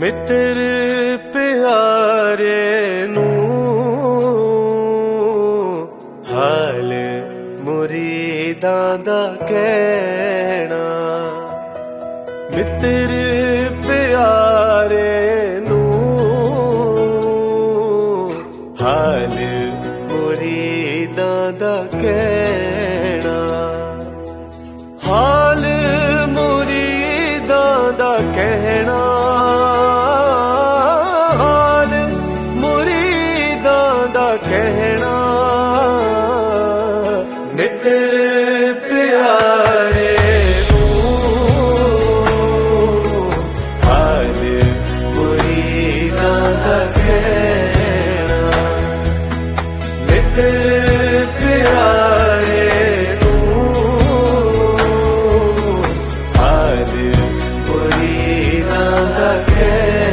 ਮਿੱਤਰ ਪਿਆਰੇ ਨੂੰ ਹਾਲ ਮੁਰੀਦਾਂ ਦਾ ਕਹਿਣਾ। ਮਿੱਤਰ ਪਿਆਰੇ ਨੂੰ ਹਾਲ ਮੁਰੀਦਾਂ ਦਾ ਕਹਿਣਾ। ਹਾਲ ਮੁਰੀਦਾਂ ਦਾ ਕਹਿਣਾ। ਕਹਿਣਾ ਮਿੱਤਰ ਪਿਆਰੇ ਨੂੰ ਹਾਲ ਮੁਰੀਦਾਂ ਦਾ ਕਹਿਣਾ। ਮਿੱਤਰ ਪਿਆਰੇ ਨੂੰ ਹਾਲ ਮੁਰੀਦਾਂ ਦਾ ਕਹਿਣਾ।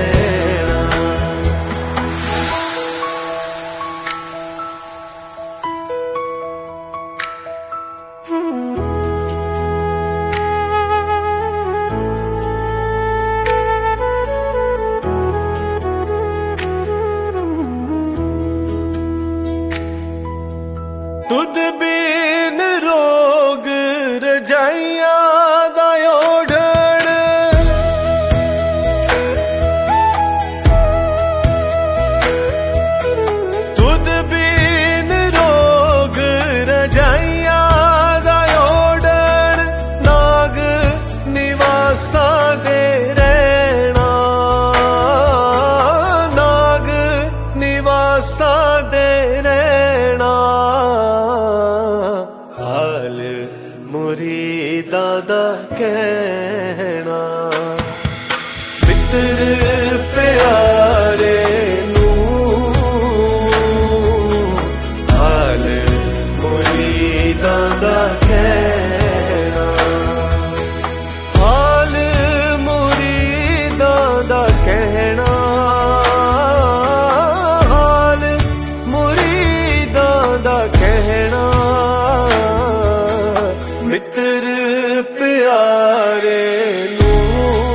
ਤੁਧ ਬਿਨ ਰੋਗ ਰਜਾਈਆਂ ਦਾ ਓਢਣ। ਤੁਧ ਬਿਨ ਰੋਗ ਰਜਾਈਆਂ ਦਾ ਓਢਣ। ਨਾਗ ਨਿਵਾਸਾਂ ਦੇ ਰਹਿਣਾ। ਨਾਗ ਨਿਵਾਸਾਂ ਦੇ ਰਹਿਣਾ। ਹਾਲ ਮੁਰੀਦਾਂ ਦਾ ਕਹਿਣਾ। ਮਿੱਤਰ ਪਿਆਰੇ ਨੂੰ ਹਾਲ ਮੁਰੀਦਾਂ ਦਾ ਕਹਿਣਾ। ਹਾਲ ਮੁਰੀਦਾਂ ਦਾ ਕਹਿਣਾ। ਹਾਲ ਮੁਰੀਦਾਂ ਦਾ ਕਹਿਣਾ। ਮਿੱਤਰ ਪਿਆਰੇ ਨੂੰ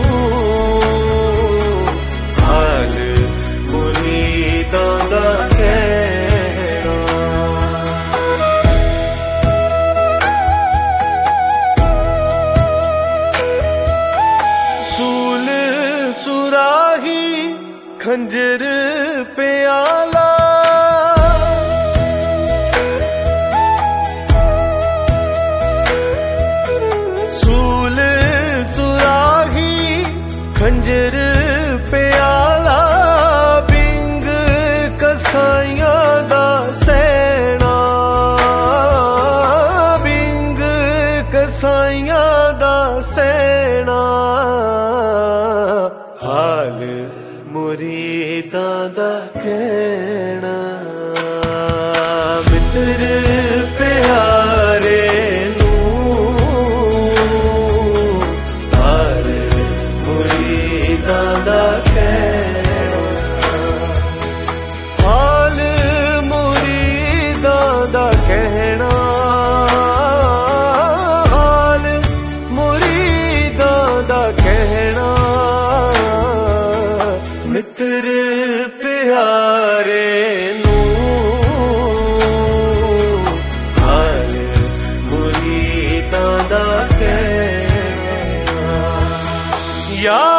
ਹਾਲ ਮੁਰੀਦਾਂ ਦਾ ਕਹਿਣਾ। ਸੂਲ ਸੁਰਾਹੀ ਖੰਜਰ ਪਿਆਲਾ। ਖੰਜਰ ਪਿਆਲਾ ਬਿੰਗ ਕਸਾਈਆਂ ਦਾ ਸੈਣਾ। ਬਿੰਗ ਕਸਾਈਆਂ ਦਾ ਸੈਣਾ। ਹਾਲ ਮੁਰੀਦਾਂ ਦਾ ਕਹਿਣਾ। ਮਿੱਤਰ ਪਿਆਰੇ ਦਾ ਕਹਿਣਾ। ਹਾਲ ਮੁਰੀਦਾਂ ਦਾ ਕਹਿਣਾ। ਹਾਲ ਮੁਰੀਦਾਂ ਦਾ ਕਹਿਣਾ। ਮਿੱਤਰ ਪਿਆਰੇ ਨੂੰ ਹਾਲ ਮੁਰੀਦਾਂ ਦਾ ਕਹਿਣਾ।